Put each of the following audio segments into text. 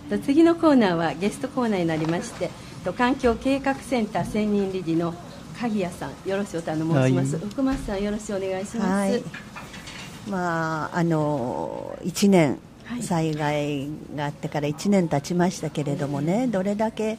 次のコーナーはゲストコーナーになりまして、環境計画センター専任理事の鍵谷さん、よろしくお頼申します。福松さん、よろしくお願いします。 1年、災害があってから1年経ちましたけれどもね、どれだけ、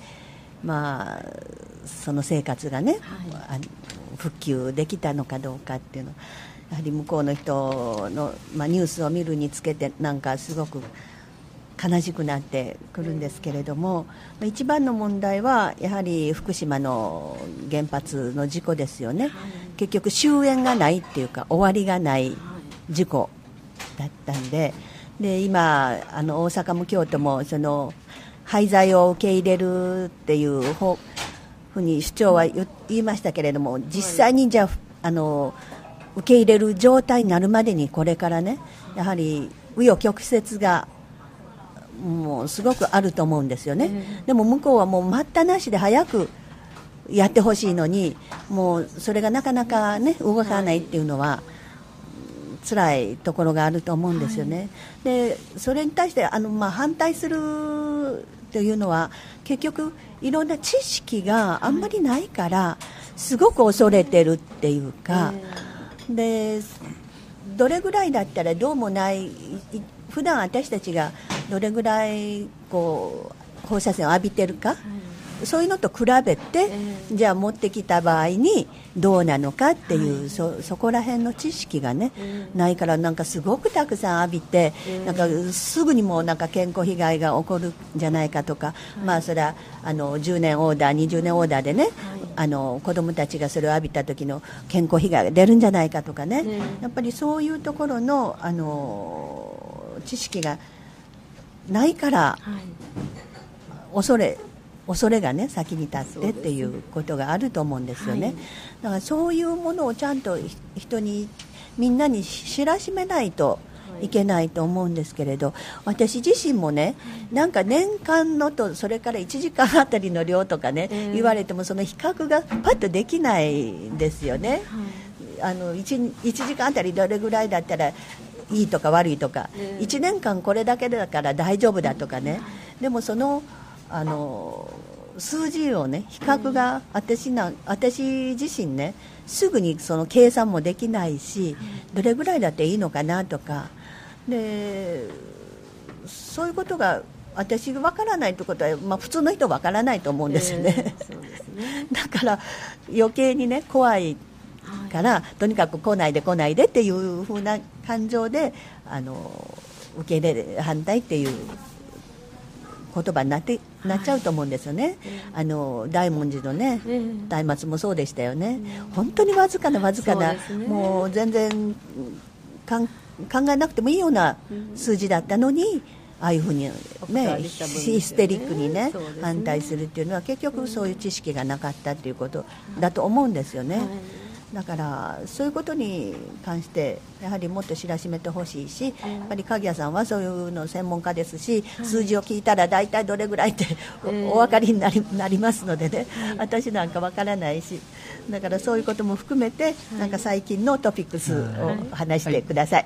その生活がね、復旧できたのかどうかっていうの、やはり向こうの人の、ニュースを見るにつけてなんかすごく悲しくなってくるんですけれども、一番の問題はやはり福島の原発の事故ですよね。結局終焉がないっていうか終わりがない事故だったんで、今大阪も京都もその廃材を受け入れるっていうふうに市長は言いましたけれども、実際にじゃあ受け入れる状態になるまでにこれからね、やはり紆余曲折がもうすごくあると思うんですよね。でも向こうはもう待ったなしで早くやってほしいのに、もうそれがなかなかね動かないっていうのは辛いところがあると思うんですよね。でそれに対して反対するというのは、結局いろんな知識があんまりないからすごく恐れてるっていうか、でどれぐらいだったらどうもない、普段私たちがどれぐらいこう放射線を浴びてるか、そういうのと比べて、じゃあ持ってきた場合にどうなのかっていう、そこら辺の知識がね、ないから、なんかすごくたくさん浴びて、なんかすぐにもなんか健康被害が起こるんじゃないかとか、それは10年オーダー20年オーダーでね、子どもたちがそれを浴びた時の健康被害が出るんじゃないかとかね、やっぱりそういうところの、知識がないから、恐れがね先に立ってっていうことがあると思うんですよね。だからそういうものをちゃんとみんなに知らしめないといけないと思うんですけれど、私自身もね、なんか年間のとそれから1時間あたりの量とかね、言われてもその比較がパッとできないんですよね。1時間あたりどれぐらいだったらいいとか悪いとか、1年間これだけだから大丈夫だとかね、でもその数字をね比較が、私自身ねすぐにその計算もできないし、どれぐらいだっていいのかなとかで、そういうことが私が分からないということは、普通の人は分からないと思うんですよね。そうですね。だから余計にね怖いから、とにかく来ないでっていう風な感情で受け入れ反対っていう言葉になっちゃうと思うんですよね。大文字のね、松明もそうでしたよね。本当にわずかな、もう全然考えなくてもいいような数字だったのに、ああいうふうにねヒステリックにね反対するっていうのは、結局そういう知識がなかったっていうことだと思うんですよね。だからそういうことに関してやはりもっと知らしめてほしいし、やっぱり鍵谷さんはそういうの専門家ですし、数字を聞いたら大体どれぐらいってお分かりになりますのでね、私なんか分からないし、だからそういうことも含めて、なんか最近のトピックスを話してください。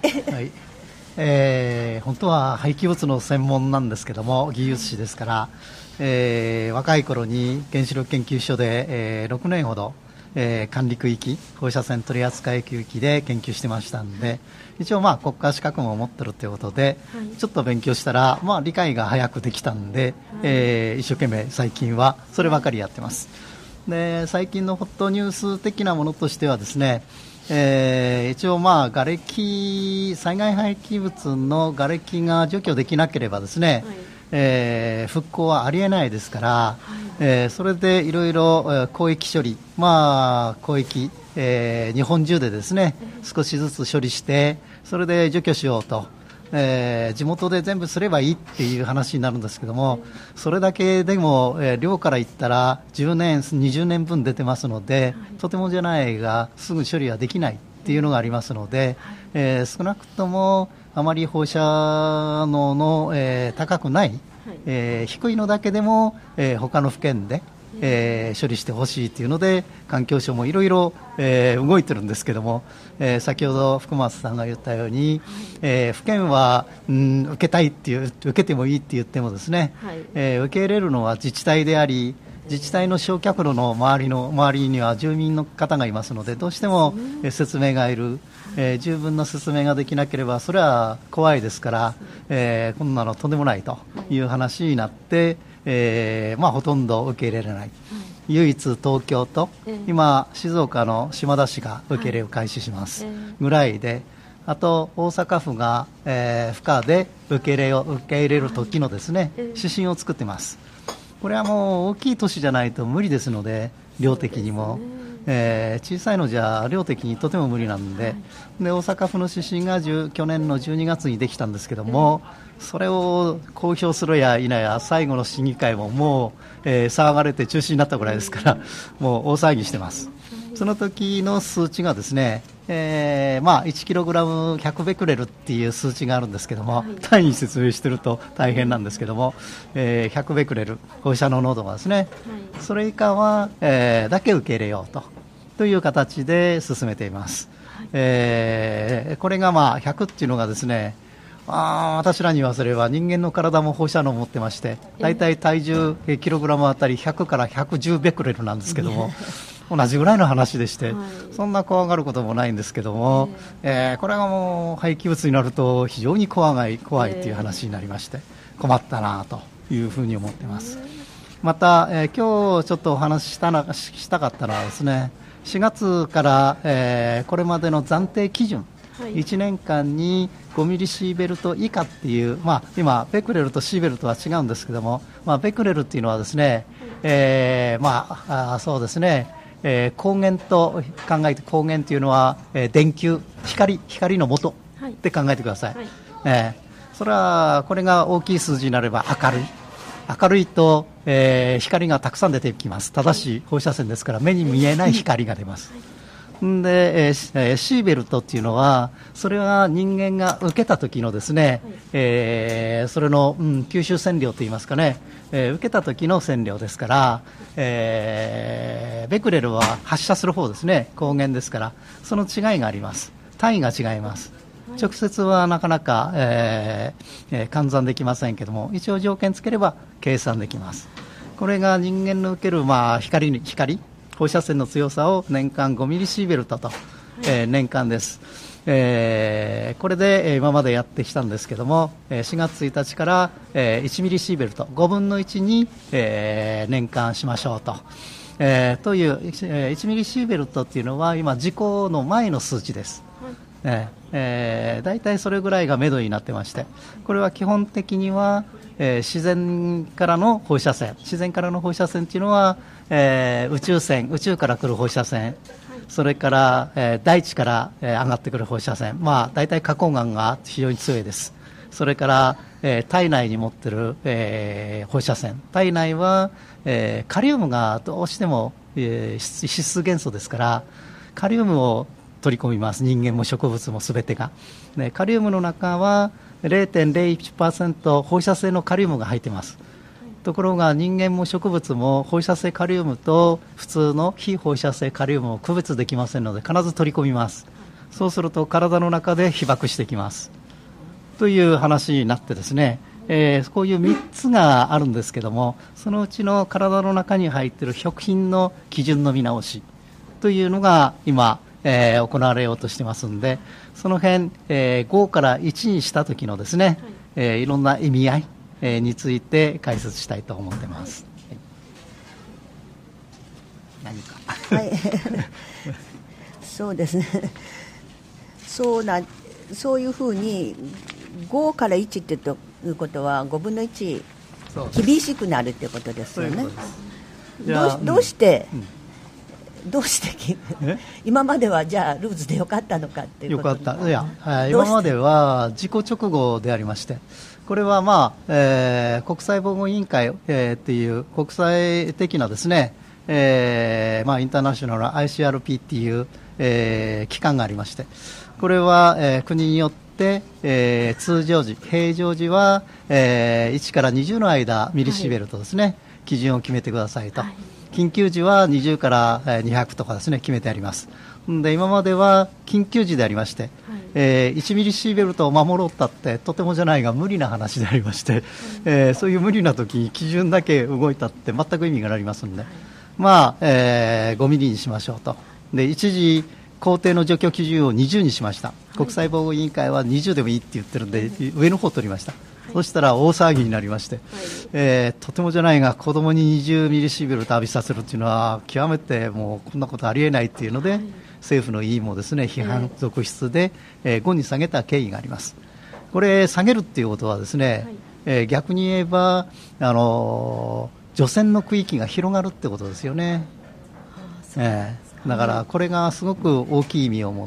本当は廃棄物の専門なんですけども、技術士ですから、若い頃に原子力研究所で、6年ほど管理区域、放射線取扱区域で研究してましたんで、一応国家資格も持ってるということで、ちょっと勉強したら、理解が早くできたんで、一生懸命最近はそればかりやってます。で、最近のホットニュース的なものとしてはですね、一応災害廃棄物の瓦礫が除去できなければですね、復興はありえないですから、それでいろいろ広域処理、広域、日本中でですね少しずつ処理して、それで除去しようと、地元で全部すればいいっていう話になるんですけども、それだけでも、量から言ったら10年20年分出てますので、とてもじゃないがすぐ処理はできないっていうのがありますので、少なくともあまり放射能の、高くない、低いのだけでも、他の府県で、 処理してほしいというので環境省もいろいろ動いてるんですけども、先ほど福松さんが言ったように、府県は、受けたいっていう、受けてもいいって言ってもですね、受け入れるのは自治体であり、自治体の焼却炉の周りには住民の方がいますので、どうしても説明がいる、十分な説明ができなければそれは怖いですから、こんなのとんでもないという話になって、ほとんど受け入れられない、唯一東京と、今静岡の島田市が受け入れを開始しますぐらいで、あと大阪府が、府下で受け入れる時のですね、指針を作っています。これはもう大きい都市じゃないと無理ですので、量的にも、小さいのじゃ量的にとても無理なんで、大阪府の指針が去年の12月にできたんですけども、それを公表するや否や最後の審議会ももう、騒がれて中止になったぐらいですからもう大騒ぎしてます。その時の数値がですね、1kg100 ベクレルっていう数値があるんですけども、単位に説明していると大変なんですけども、100ベクレル放射能濃度がですね、それ以下は、だけ受け入れようという形で進めています。これが100っていうのがですね、私らに言わせれば人間の体も放射能を持ってまして、だいたい体重キログラムあたり100から110ベクレルなんですけども、同じぐらいの話でして、そんな怖がることもないんですけども、これがもう廃棄物になると非常に怖いという話になりまして、困ったなというふうに思っています。また、今日ちょっとお話ししたかったのはですね、4月から、これまでの暫定基準、1年間に5ミリシーベルト以下っていう、今ベクレルとシーベルトは違うんですけども、ベクレルっていうのはですね、そうですね、光源と考えて、光源というのは、電球、光の元って考えてください。それはこれが大きい数字になれば明るいと、光がたくさん出てきます。ただし放射線ですから目に見えない光が出ます。で、シーベルトっていうのは、それは人間が受けた時のですね、それの、吸収線量といいますかね、受けた時の線量ですから、ベクレルは発射する方ですね、光源ですから、その違いがあります。単位が違います。直接はなかなか、換算できませんけども、一応条件つければ計算できます。これが人間の受ける、光放射線の強さを年間5ミリシーベルトと、年間です。これで今までやってきたんですけども、4月1日から1ミリシーベルト5分の1に年間しましょうと、という1ミリシーベルトっていうのは今事故の前の数値です。だいたいそれぐらいが目処になってまして、これは基本的には、自然からの放射線っていうのは、宇宙から来る放射線、それから、大地から、上がってくる放射線、だいたい花崗岩が非常に強いです。それから、体内に持っている、放射線、体内は、カリウムがどうしても、必須元素ですから、カリウムを取り込みます。人間も植物も全てが。カリウムの中は 0.01% 放射性のカリウムが入っています。ところが人間も植物も放射性カリウムと普通の非放射性カリウムを区別できませんので、必ず取り込みます。そうすると体の中で被爆してきますという話になってですね、こういう3つがあるんですけども、そのうちの体の中に入っている食品の基準の見直しというのが今、行われようとしてますんで、その辺、5から1にした時のですね、いろんな意味合い、について解説したいと思ってます。何かそうですね。そういうふうに5から1っていうことは5分の1厳しくなるってことですよね。どうして今まではじゃあルーズでよかったのかっていうこと。 よかった。今までは事故直後でありまして、これは、国際防護委員会、っていう国際的なですね、インターナショナル ICRP っていう、機関がありまして、これは、国によって、通常時、平常時は、1から20の間ミリシーベルトですね、基準を決めてくださいと。 緊急時は20から200とかですね、決めてあります。で今までは緊急時でありまして、1ミリシーベルトを守ろうったってとてもじゃないが無理な話でありまして、そういう無理な時に基準だけ動いたって全く意味がありますので、5ミリにしましょうと。で一時工程の除去基準を20にしました。国際防護委員会は20でもいいって言ってるんで、上の方を取りました。そしたら大騒ぎになりまして、とてもじゃないが子供に20ミリシーベルト浴びさせるっていうのは極めてもうこんなことありえないっていうので、政府の委員もですね批判続出で、5に下げた経緯があります。これ下げるっていうことはですね、逆に言えば除染の区域が広がるってことですよね。だからこれがすごく大きい意味を持って、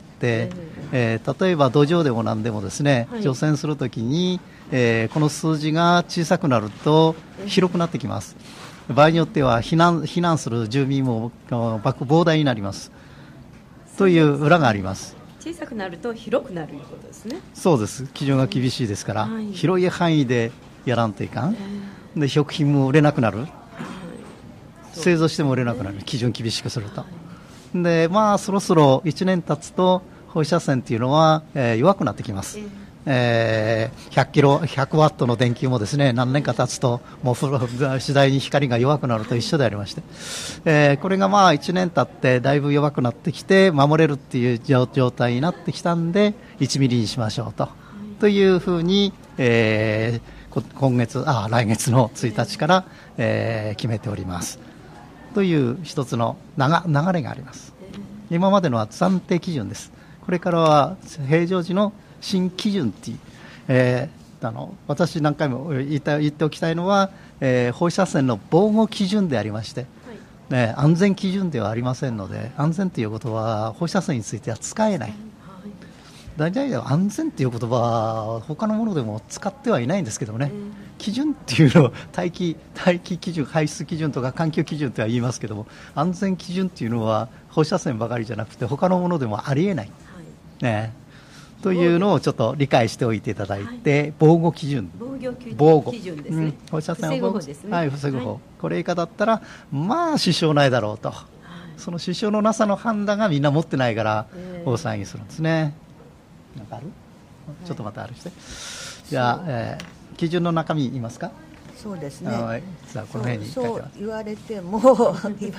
例えば土壌でも何でもですね、除染するときに、この数字が小さくなると広くなってきます。場合によっては避難する住民も膨大になりますという裏があります。 小さくなると広くなるということですね。 そうです。基準が厳しいですから、広い範囲でやらんといかん。で食品も売れなくなる、製造しても売れなくなる、基準厳しくすると。でそろそろ1年経つと放射線というのは、弱くなってきます。100ワットの電球もですね、何年か経つともう次第に光が弱くなると一緒でありまして、これが1年経ってだいぶ弱くなってきて守れるっていう状態になってきたんで1ミリにしましょうというふうに、来月の1日から、決めておりますという一つの流れがあります。今までのは暫定基準です。これからは平常時の新基準っていう、私何回も言っておきたいのは、放射線の防護基準でありまして、安全基準ではありませんので、安全ということは放射線については使えない。大体安全という言葉は他のものでも使ってはいないんですけどもね、基準っていうのを大気基準、排出基準とか環境基準とは言いますけども、安全基準っていうのは放射線ばかりじゃなくて他のものでもありえない、というのをちょっと理解しておいていただいて、防護基準、 防護基準ですね、 放射線を防護ですね、防ぐ方、これ以下だったら支障ないだろうと、その支障のなさの判断がみんな持ってないから大騒ぎするんですね。なんかある？ちょっとまたあるして、じゃあ、基準の中身言いますか。 そうですね、 さあこの辺に書いてます。 そう言われても一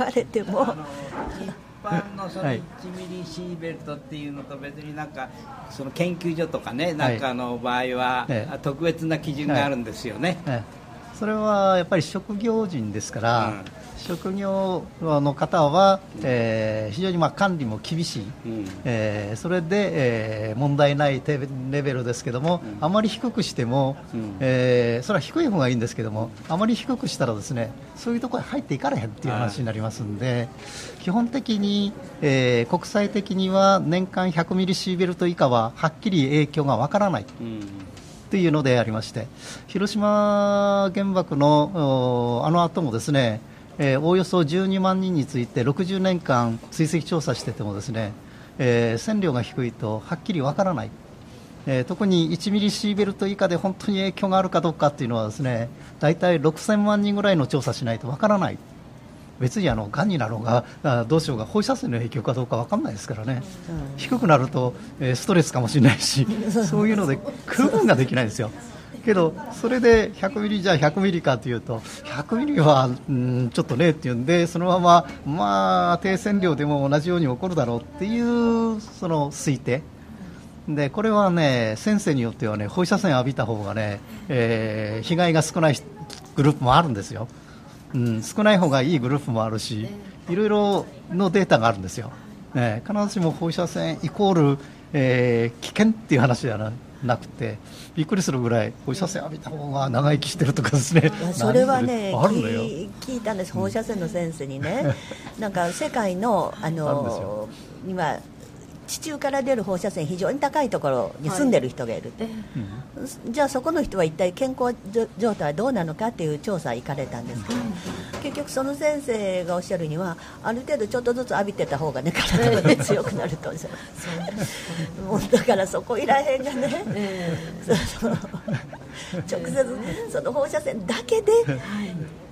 般のその1ミリシーベルトっていうのと別になんかその研究所とかね、なんかの場合は特別な基準があるんですよね。 それはやっぱり職業人ですから、職業の方は、非常に管理も厳しい、それで、問題ないレベルですけども、あまり低くしても、それは低い方がいいんですけども、あまり低くしたらですね、そういうところに入っていかれへんっていう話になりますので、基本的に、国際的には年間100ミリシーベルト以下ははっきり影響がわからない、というのでありまして、広島原爆の後もですね、おおよそ12万人について60年間追跡調査しててもですね、線量が低いとはっきりわからない、特に1ミリシーベルト以下で本当に影響があるかどうかっていうのはですね、大体6000万人ぐらいの調査しないとわからない。別にがんになろうがどうしようが放射線の影響かどうか分かんないですからね、低くなると、ストレスかもしれないしそういうので区分ができないんですよ。けどそれで100ミリじゃあ100ミリかというと100ミリはちょっとねっていうんで、そのまま低線量でも同じように起こるだろうっていうその推定で、これはね先生によってはね放射線浴びた方がね、被害が少ないグループもあるんですよ。少ない方がいいグループもあるし、いろいろのデータがあるんですよ。必ずしも放射線イコール、危険っていう話ではなくて、びっくりするぐらい放射線浴びた方が長生きしてるとかですね。 それはね聞いたんです、放射線の先生にねなんか世界の今地中から出る放射線非常に高いところに住んでる人がいる、じゃあそこの人は一体健康状態はどうなのかっていう調査行かれたんですけど、結局その先生がおっしゃるにはある程度ちょっとずつ浴びてた方がね体が、ね、強くなるともうだからそこいらへんがね、直接その放射線だけで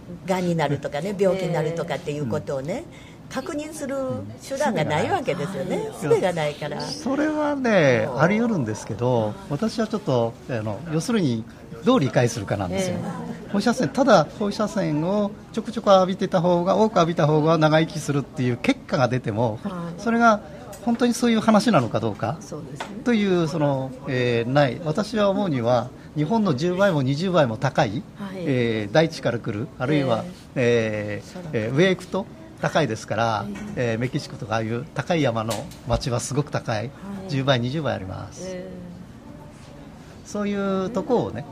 がんになるとかね、病気になるとかっていうことをね、確認する手段がないわけですよね、術がないから。 それはね、あり得るんですけど、私はちょっと要するにどう理解するかなんですよ。放射線、ただ放射線をちょくちょく浴びてた方が、多く浴びた方が長生きするっていう結果が出ても、それが本当にそういう話なのかどうかというない。私は思うには日本の10倍も20倍も高い、大地から来る、あるいは、上へ行くと高いですから、メキシコとかああいう高い山の町はすごく高い、10倍20倍あります、そういうところをね、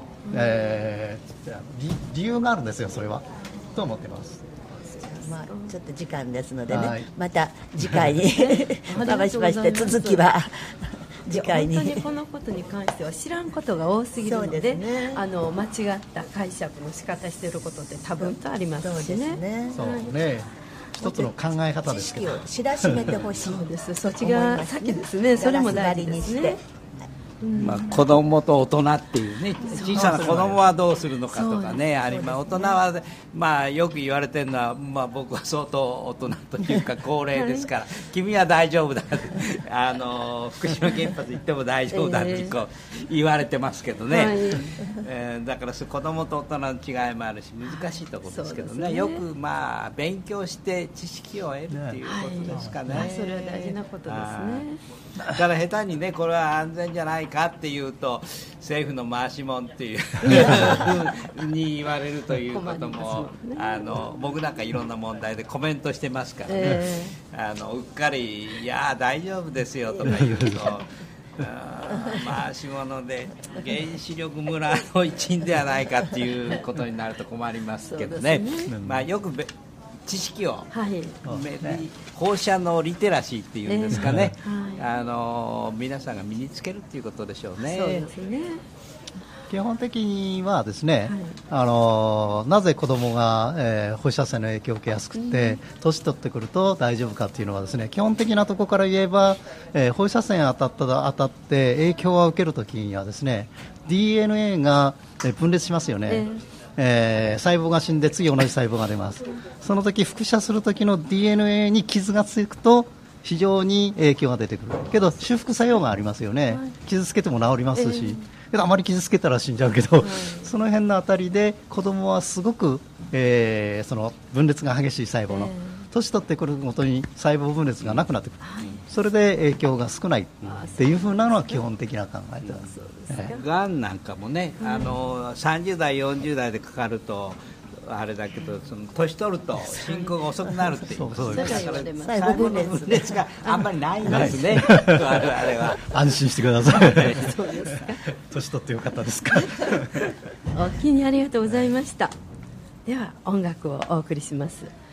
理由があるんですよ、それはと思ってます。 まあ、ちょっと時間ですのでね、また次回に回しまして、続きは次回に。 本当にこのことに関しては知らんことが多すぎるので、間違った解釈の仕方していることって多分とありますしね。 そうね、一つの考え方ですけど、 知識を知らしめてほしい。 そうです、そっちが先ですね。それも大事ですね。 子供と大人っていうね、小さな子供はどうするのかとかね、大人は、よく言われてるのは、僕は相当大人というか高齢ですから、君は大丈夫だ福島原発行っても大丈夫だってこう言われてますけどね、だから子供と大人の違いもあるし難しいところですけどね、よく勉強して知識を得るっていうことですかね。 それは大事なことですね。 だから下手にね、これは安全じゃないかっていうと政府の回しもんっていうに言われるということも、僕なんかいろんな問題でコメントしてますからね、うっかりいや大丈夫ですよとか言うと回し物で原子力村の一員ではないかっていうことになると困りますけどね。よく知識を、放射能リテラシーっていうんですかね、皆さんが身につけるっていうことでしょうね。 そうですね。 基本的にはですね、なぜ子供が、放射線の影響を受けやすくて、年取ってくると大丈夫かっていうのはですね、基本的なところから言えば、放射線当たって影響を受けるときにはですね、DNA が分裂しますよね。細胞が死んで次同じ細胞が出ます。その時輻射する時の DNA に傷がつくと非常に影響が出てくるけど、修復作用がありますよね。傷つけても治りますし、けどあまり傷つけたら死んじゃうけど、その辺のあたりで子供はすごく、その分裂が激しい細胞の、年取ってくるごとに細胞分裂がなくなってくる、それで影響が少ないっていう風なのは基本的な考えです。 がんなんかもね、30代40代でかかるとあれだけど、その年取ると進行が遅くなるっていう、だから細胞分裂があんまりないんですね我々は。 安心してくださいそうですか。年取ってよかったですかお気にありがとうございました。では音楽をお送りします。